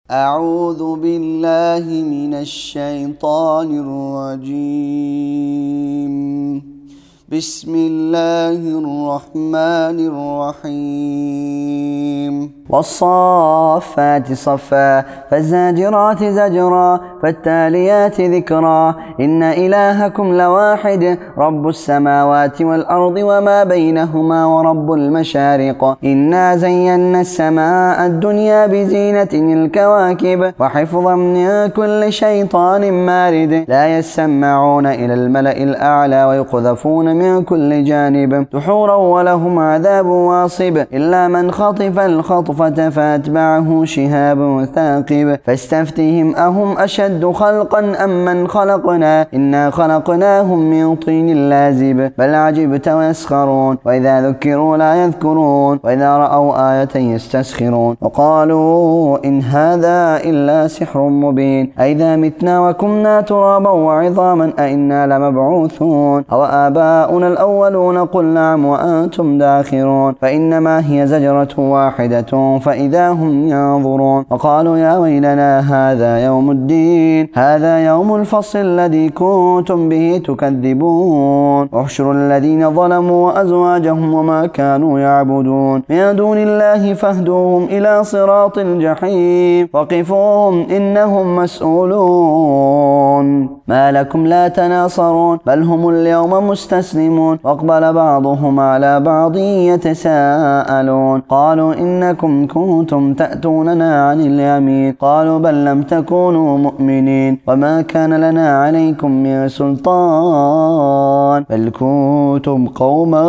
أعوذ بالله من الشيطان الرجيم. بسم الله الرحمن الرحيم. والصافات صفا فالزاجرات زجرا فالتاليات ذكرا إن إلهكم لواحد رب السماوات والأرض وما بينهما ورب المشارق إنا زينا السماء الدنيا بزينة الكواكب وحفظا من كل شيطان مارد لا يسمعون إلى الملأ الأعلى ويقذفون من كل جانب دحورا ولهم عذاب واصب إلا من خطف الخطفة فأتبعه شهاب ثاقب فاستفتهم أهم أشد خلقا أم من خلقنا إنا خلقناهم من طين لازب بل عجبت ويسخرون وإذا ذكروا لا يذكرون وإذا رأوا آية يستسخرون وقالوا إن هذا إلا سحر مبين أئذا متنا وكنا ترابا وعظاما أئنا لمبعوثون أو آباؤنا الأولون قل نعم وأنتم داخرون فإنما هي زجرة واحدة فإذا هم ينظرون وقالوا يا ويلنا هذا يوم الدين هذا يوم الفصل الذي كنتم به تكذبون واحشروا الذين ظلموا وأزواجهم وما كانوا يعبدون من دون الله فاهدوهم إلى صراط الجحيم وقفوهم إنهم مسؤولون ما لكم لا تناصرون بل هم اليوم مستسلمون واقبل بعضهم على بعض يتساءلون قالوا إنكم كنتم تأتوننا عن اليمين قالوا بل لم تكونوا مؤمنين وما كان لنا عليكم من سلطان بل كنتم قوما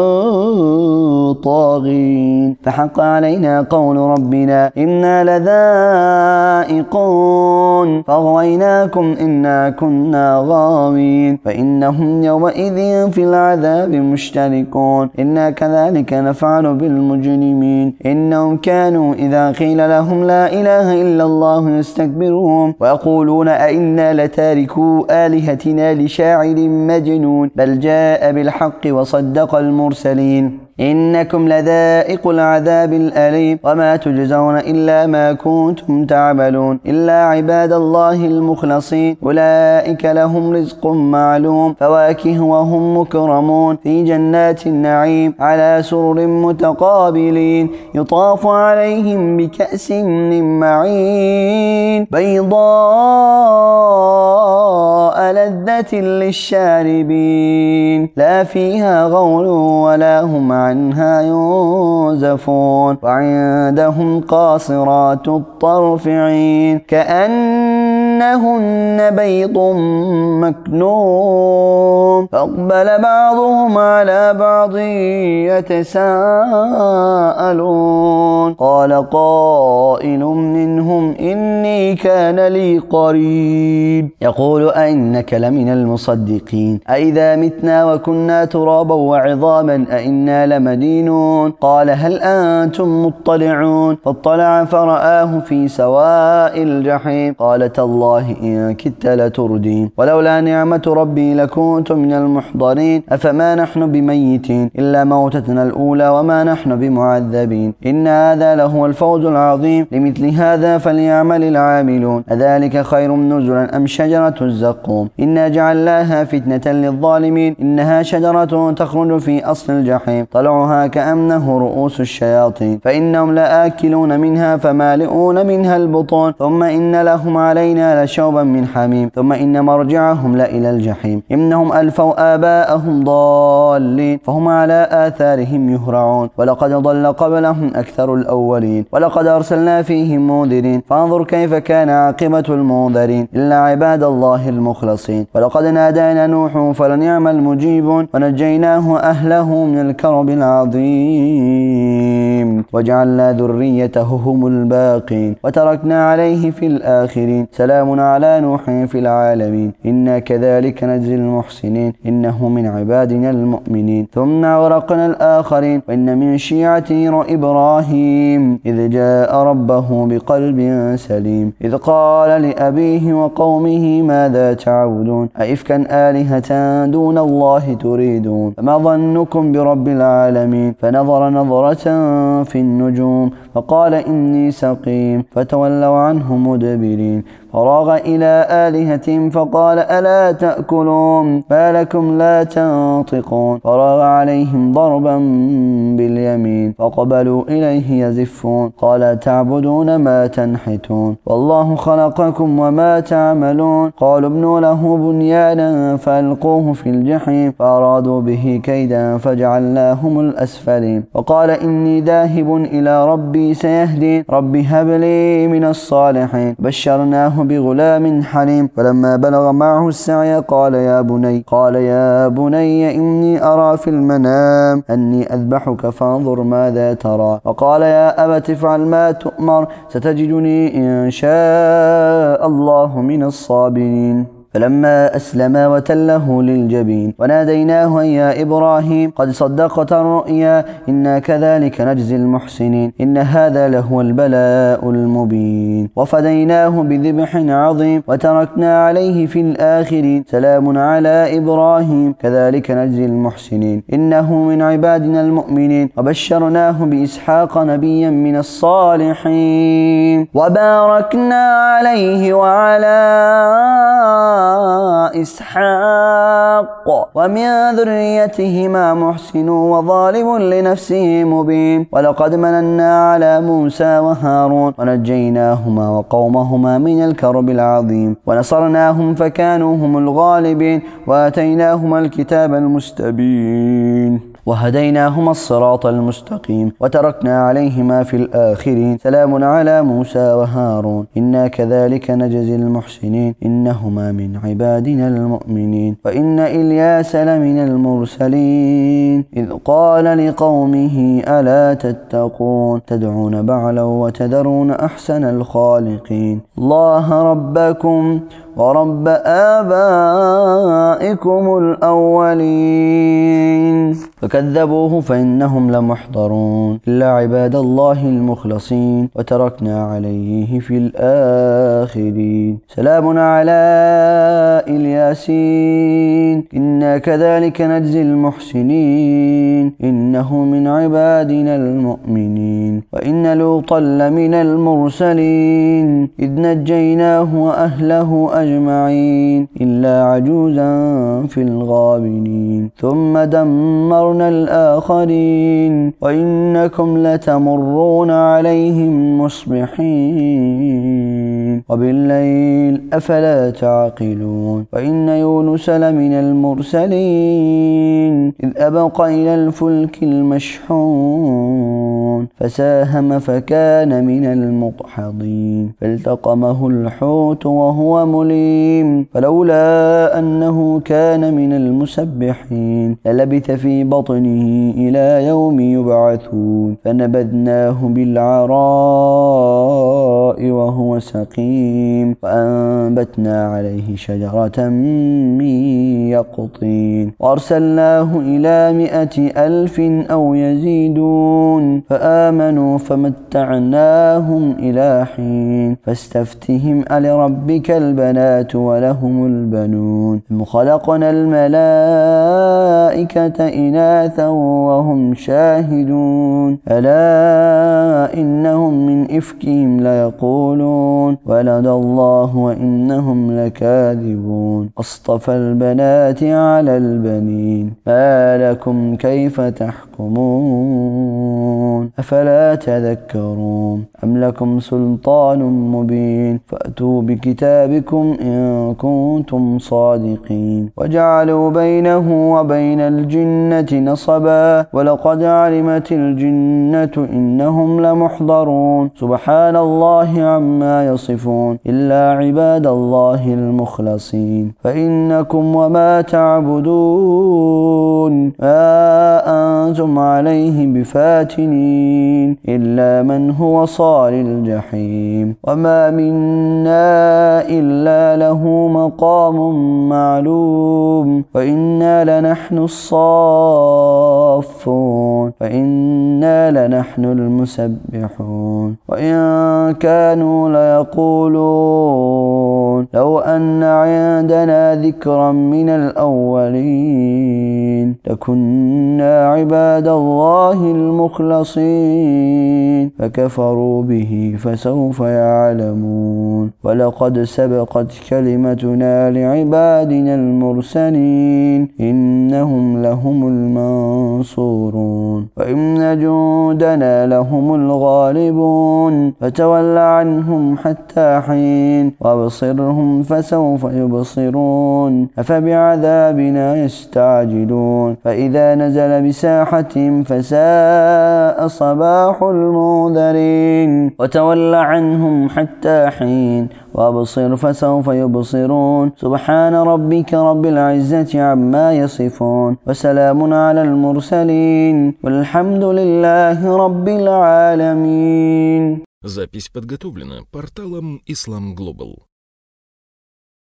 طاغين فحق علينا قول ربنا إنا لذائقون فأغويناكم إنا كنا غاوين فإنهم يومئذ في العذاب مشتركون إنا كذلك نفعل بالمجرمين إنهم كانوا إذا قيل لهم لا إله إلا الله يستكبرون ويقولون أئنا لتاركو آلهتنا لشاعر مجنون بل جاء بالحق وصدق المرسلين إنكم لذائق العذاب الأليم وما تجزون إلا ما كنتم تعملون إلا عباد الله المخلصين أولئك لهم رزق معلوم فواكه وهم مكرمون في جنات النعيم على سرر متقابلين يطاف عليهم بكأس من معين بيضاء لذة للشاربين لا فيها غول ولا هم عنها ينزفون وعندهم قاصرات الطرف عين كأنهن بيض مكنون فأقبل بعضهم على بعض يتساءلون قال قائل منهم إني كان لي قرين يقول أئنك لمن المصدقين أئذا متنا وكنا ترابا وعظاما أئنا لمدينون قال هل أنتم مطلعون فاطلع فرآه في سواء الجحيم قال تالله إن كدت لتردين ولولا نعمة ربي لكنت من المحضرين أفما نحن بميتين إلا موتتنا الأولى وما نحن بمعذبين إن هذا لهو الفوز العظيم لمثل هذا فليعمل العاملون أذلك خير نزلا أم شجرة الزقوم إنا جعلناها فتنة للظالمين إنها شجرة تخرج في أصل الجحيم طلعها كأنه رؤوس الشياطين فإنهم لآكلون منها فمالئون منها البطون ثم إن لهم علينا لشوبا من حميم ثم إن مرجعهم لإلى الجحيم إنهم ألفوا آباءهم ضالين فهم على آثارهم يهرعون ولقد ضل قبلهم أكثر الأولين ولقد أرسلنا فيهم منذرين فانظر كيف كان عاقبة المنذرين إلا عباد الله المخلصين ولقد نادانا نوح فلنعم المجيبون ونجيناه أهله من الكرب العظيم وجعلنا ذريته هم الباقين وتركنا عليه في الآخرين سلام على نوح في العالمين إنا كذلك نجزي المحسنين إنه من عبادنا المؤمنين ثم أغرقنا الآخرين وإن من شيعته إبراهيم إذ جاء ربه بقلب سليم إذ قال لأبيه وقومه ماذا تعبدون أئفكا آلهة دون الله تريدون فما ظنكم برب العالمين فنظر نظرة في النجوم فقال إني سقيم فتولوا عنه مدبرين. فراغ إلى آلهتهم فقال ألا تأكلون ما لكم لا تنطقون. فراغ عليهم ضربا باليمين فقبلوا إليه يزفون. قال تعبدون ما تنحتون والله خلقكم وما تعملون. قالوا ابنوا له بنيانا فألقوه في الجحيم فأرادوا به كيدا فجعلناهم الأسفلين. وقال إني ذاهب إلى ربي سيهدين. رب هب لي من الصالحين. بشرناه بغلام حليم. فلما بلغ معه السعي قال يا بني إني أرى في المنام أني أذبحك فانظر ماذا ترى. وقال يا أبت افعل ما تؤمر ستجدني إن شاء الله من الصابرين. فلما أسلما وتله للجبين وناديناه يا إبراهيم قد صدقت الرؤيا إنا كذلك نجزي المحسنين إن هذا لهو البلاء المبين. وفديناه بذبح عظيم وتركنا عليه في الآخرين سلام على إبراهيم كذلك نجزي المحسنين إنه من عبادنا المؤمنين. وبشرناه بإسحاق نبيا من الصالحين وباركنا عليه وعلى إسحاق ومن ذريتهما محسن وظالم لنفسه مبين. ولقد مننا على موسى وهارون ونجيناهما وقومهما من الكرب العظيم ونصرناهم فكانوا هم الغالبين وآتيناهما الكتاب المستبين وهديناهما الصراط المستقيم وتركنا عليهما في الآخرين سلام على موسى وهارون إنا كذلك نجزي المحسنين إنهما من عبادنا المؤمنين. وإن إلياس لمن المرسلين إذ قال لقومه ألا تتقون تدعون بعلا وتذرون أحسن الخالقين الله ربكم ورب آبائكم الأولين. فكذبوه فإنهم لمحضرون إلا عباد الله المخلصين وتركنا عليه في الآخرين سلام على الياسين إنا كذلك نجزي المحسنين إنه من عبادنا المؤمنين. وإن لوطا لمن المرسلين إذ نجيناه وأهله أجمعين إلا عجوزا في الغابرين ثم دمرنا الآخرين وإنكم لتمرون عليهم مصبحين وبالليل أفلا تعقلون. وإن يونس لمن المرسلين إذ أبق إلى الفلك المشحون فساهم فكان من المدحضين فالتقمه الحوت وهو مليم فلولا أنه كان من المسبحين للبث في بطنه إلى يوم يبعثون فنبذناه بالعراء وهو سقيم فأنبتنا عليه شجرة من يقطين وأرسلناه إلى 100,000 أو يزيدون فآمنوا فمتعناهم إلى حين فاستفتهم ألربك البنات ولهم البنون أم خلقنا الملائكة إناثا وهم شاهدون ألا إنهم من إفكهم ليقولون ولد الله وإنهم لكاذبون أصطفى البنات على البنين ما لكم كيف تحكمون أفلا تذكرون أم لكم سلطان مبين فأتوا بكتابكم إن كنتم صادقين. وجعلوا بينه وبين الجنة نصبا ولقد علمت الجنة إنهم لمحضرون سبحان الله عما يصفون إلا عباد الله المخلصين. فإنكم وما تعبدون ما أنتم عليه بفاتنين إلا من هو صال الجحيم وما منا إلا له مقام معلوم وإنا لنحن الصافون وإنا لنحن المسبحون وإن كانوا ليقولون يقولون لو أن عندنا ذكرا من الأولين لكنا عباد الله المخلصين فكفروا به فسوف يعلمون ولقد سبقت كلمتنا لعبادنا المرسلين إنهم لهم المنصورون وإن جندنا لهم الغالبون فتول عنهم حتى حين وابصرهم فسوف يبصرون أفبعذابنا يستعجلون فإذا نزل بساحتهم فساء صباح المنذرين وتول عنهم حتى حين وابصر فسوف يبصرون سبحان ربك رب العزة عما يصفون وسلام على المرسلين والحمد لله رب العالمين. Запись подготовлена порталом Islam Global.